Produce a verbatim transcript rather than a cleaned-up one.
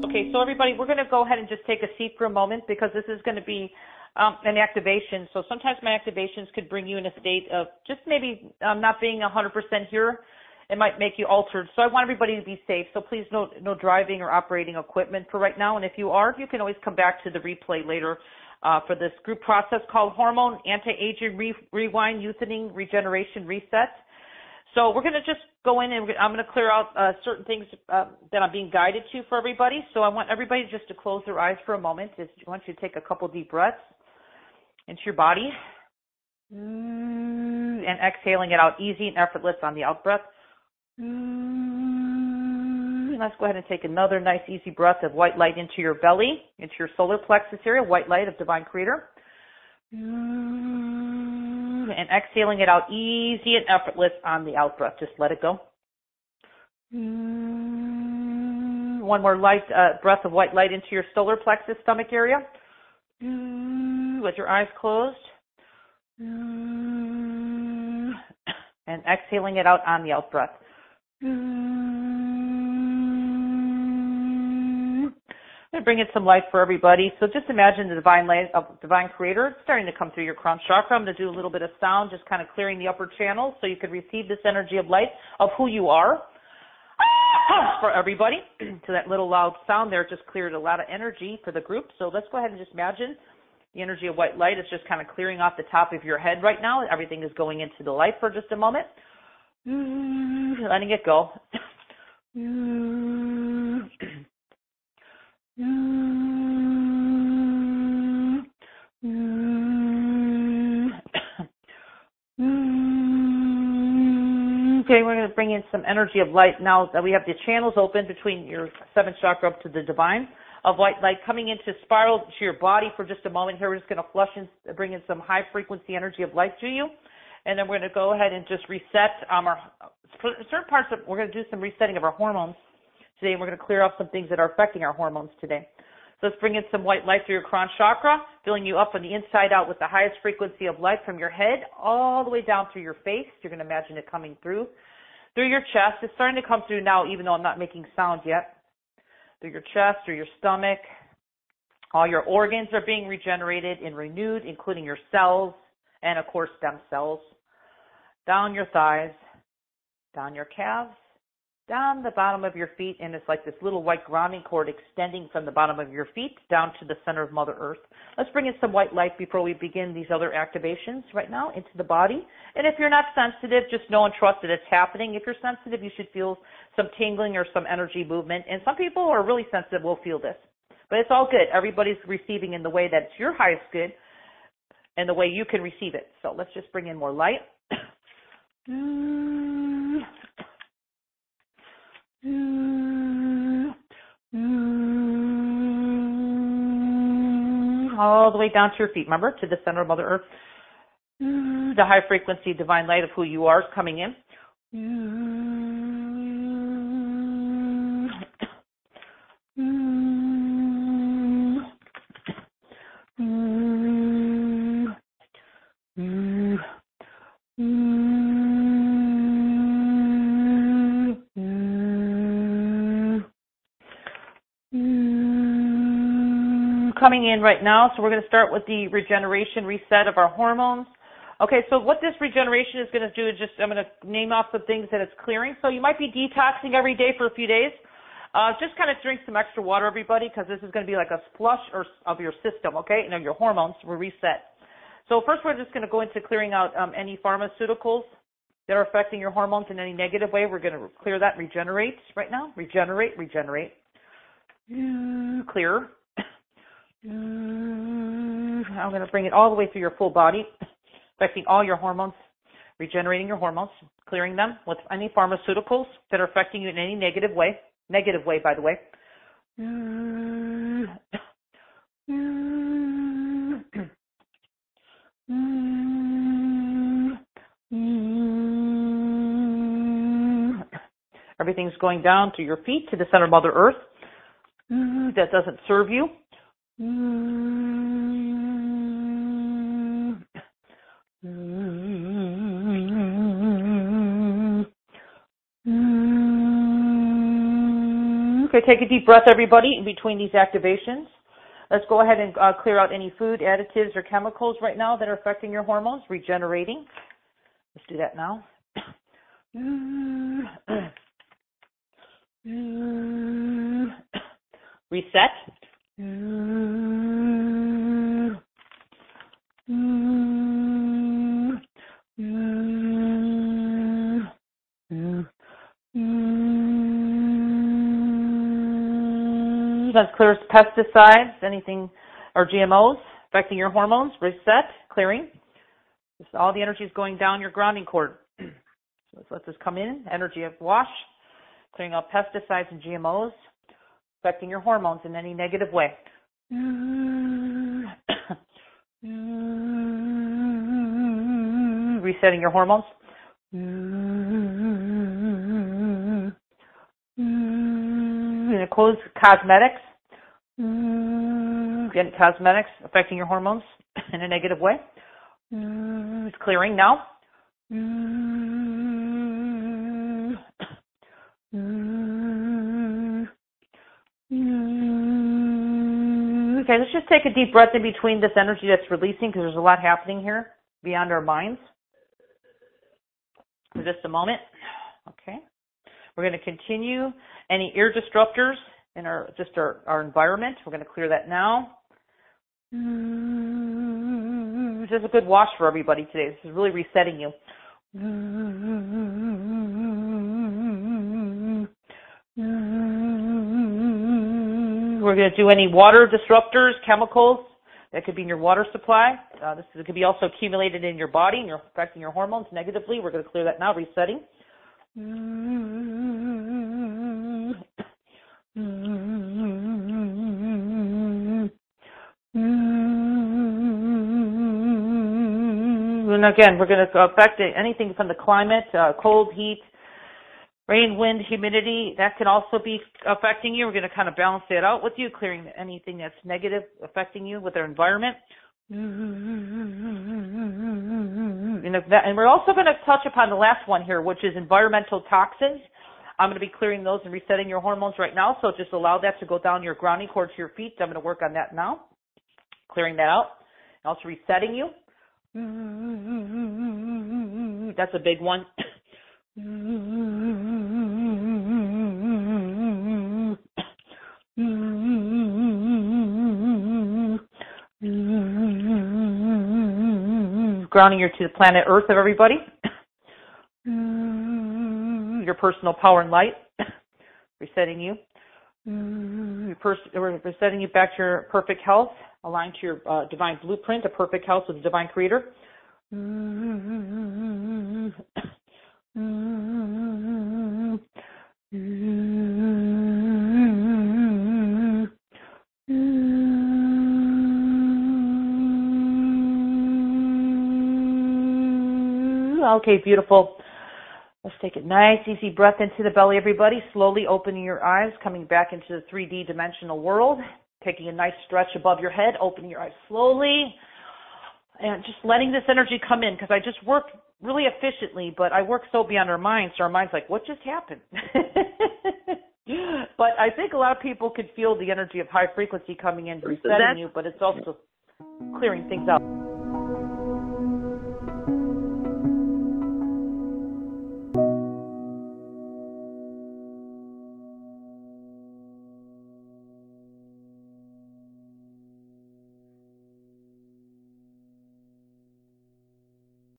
Okay, so everybody, we're going to go ahead and just take a seat for a moment because this is going to be um, an activation. So sometimes my activations could bring you in a state of just maybe um, not being one hundred percent here. It might make you altered. So I want everybody to be safe. So please no, no driving or operating equipment for right now. And if you are, you can always come back to the replay later uh, for this group process called Hormone Anti-Aging Re- Rewind Youthening Regeneration Reset. So we're going to just go in and I'm going to clear out uh, certain things uh, that I'm being guided to for everybody. So I want everybody just to close their eyes for a moment. I want you to take a couple deep breaths into your body and exhaling it out easy and effortless on the out breath. Let's go ahead and take another nice easy breath of white light into your belly, into your solar plexus area, white light of Divine Creator. And exhaling it out easy and effortless on the out breath. Just let it go. One more light uh, breath of white light into your solar plexus stomach area with your eyes closed. And exhaling it out on the out breath. I'm bringing some light for everybody. So just imagine the divine light of Divine Creator starting to come through your crown chakra. I'm going to do a little bit of sound, just kind of clearing the upper channels so you can receive this energy of light of who you are for everybody. So that little loud sound there just cleared a lot of energy for the group. So let's go ahead and just imagine the energy of white light is just kind of clearing off the top of your head right now. Everything is going into the light for just a moment. Letting it go. Okay, we're going to bring in some energy of light now that we have the channels open between your seventh chakra up to the divine of white light coming into spiral to your body for just a moment. Here we're just going to flush and bring in some high frequency energy of light to you. And then we're going to go ahead and just reset um, our certain parts of, we're going to do some resetting of our hormones today, and we're going to clear up some things that are affecting our hormones today. So let's bring in some white light through your crown chakra, filling you up on the inside out with the highest frequency of light from your head all the way down through your face. You're going to imagine it coming through. Through your chest. It's starting to come through now, even though I'm not making sound yet. Through your chest, through your stomach. All your organs are being regenerated and renewed, including your cells and, of course, stem cells. Down your thighs, down your calves, down the bottom of your feet, and it's like this little white grounding cord extending from the bottom of your feet down to the center of Mother Earth. Let's bring in some white light before we begin these other activations right now into the body. And if you're not sensitive, just know and trust that it's happening. If you're sensitive, you should feel some tingling or some energy movement. And some people who are really sensitive will feel this. But it's all good. Everybody's receiving in the way that's your highest good and the way you can receive it. So let's just bring in more light. All the way down to your feet, remember, to the center of Mother Earth. The high frequency divine light of who you are is coming in. Coming in right now, so we're going to start with the regeneration reset of our hormones. Okay, so what this regeneration is going to do is just, I'm going to name off the things that it's clearing. So you might be detoxing every day for a few days. Uh, just kind of drink some extra water, everybody, because this is going to be like a flush or, of your system, okay? You know, your hormones will reset. So first we're just going to go into clearing out um, any pharmaceuticals that are affecting your hormones in any negative way. We're going to clear that, regenerate right now. Regenerate, regenerate. Clear. I'm going to bring it all the way through your full body, affecting all your hormones, regenerating your hormones, clearing them with any pharmaceuticals that are affecting you in any negative way. Negative way, by the way. Everything's going down to your feet, to the center of Mother Earth. That doesn't serve you. Okay, take a deep breath, everybody, in between these activations. Let's go ahead and uh, clear out any food, additives, or chemicals right now that are affecting your hormones, regenerating. Let's do that now. Reset. That clears pesticides, anything, or G M Os affecting your hormones. Reset, clearing. Just all the energy is going down your grounding cord. So let's let this come in. Energy of wash, clearing out pesticides and G M Os affecting your hormones in any negative way. Resetting your hormones. And close cosmetics. Again, cosmetics affecting your hormones in a negative way. It's clearing now. Okay, let's just take a deep breath in between this energy that's releasing, because there's a lot happening here beyond our minds. For just a moment. Okay. We're going to continue any ear disruptors in our just our, our environment. We're going to clear that now. This is a good wash for everybody today. This is really resetting you. We're going to do any water disruptors, chemicals that could be in your water supply. Uh, this is, it could be also accumulated in your body and you're affecting your hormones negatively. We're going to clear that now, resetting. And again, we're going to affect anything from the climate, uh, cold, heat, rain, wind, humidity. That can also be affecting you. We're going to kind of balance that out with you, clearing anything that's negative affecting you with our environment. And, that, and we're also going to touch upon the last one here, which is environmental toxins. I'm going to be clearing those and resetting your hormones right now, so just allow that to go down your grounding cord to your feet. I'm going to work on that now, clearing that out, and also resetting you. That's a big one. Grounding you to the planet Earth of everybody. Your personal power and light. Resetting you. Your pers- resetting you back to your perfect health, aligned to your uh, divine blueprint, a perfect health with the divine creator. Okay, beautiful. Let's take a nice, easy breath into the belly, everybody. Slowly opening your eyes, coming back into the three D dimensional world. Taking a nice stretch above your head, opening your eyes slowly. And just letting this energy come in, because I just work really efficiently, but I work so beyond our minds, so our mind's like, what just happened? But I think a lot of people could feel the energy of high frequency coming in, resetting you, but it's also clearing things out.